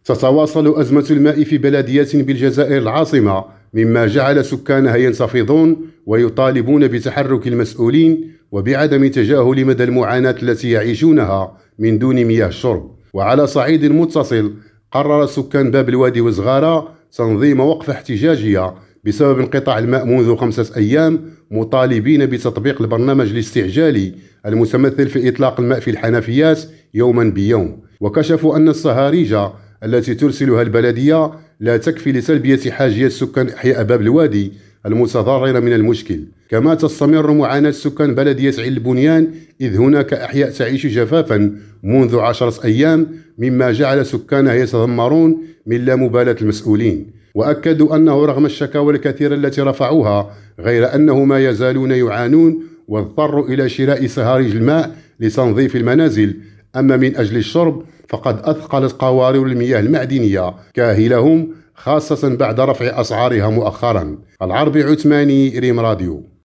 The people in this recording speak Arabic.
تتواصل أزمة الماء في بلديات بالجزائر العاصمة، مما جعل سكانها ينتفضون ويطالبون بتحرك المسؤولين وبعدم تجاهل مدى المعاناة التي يعيشونها من دون مياه شرب. وعلى صعيد متصل، قرر سكان باب الوادي وزغارة تنظيم وقفة احتجاجية بسبب انقطاع الماء منذ 5 أيام، مطالبين بتطبيق البرنامج الاستعجالي المتمثل في إطلاق الماء في الحنفيات يوما بيوم. وكشفوا أن الصهاريج التي ترسلها البلدية لا تكفي لتلبية حاجيات سكان أحياء باب الوادي المتضررة من المشكل. كما تستمر معاناة سكان بلدية عين البنيان، إذ هناك أحياء تعيش جفافا منذ 10 أيام، مما جعل سكانها يتذمرون من لا مبالاة المسؤولين. وأكدوا أنه رغم الشكاوى الكثيرة التي رفعوها، غير أنه ما يزالون يعانون واضطروا إلى شراء صهاريج الماء لتنظيف المنازل. أما من أجل الشرب فقد أثقلت قوارير المياه المعدنية كاهلهم، خاصة بعد رفع أسعارها مؤخرا. العربي عثماني، ريم راديو.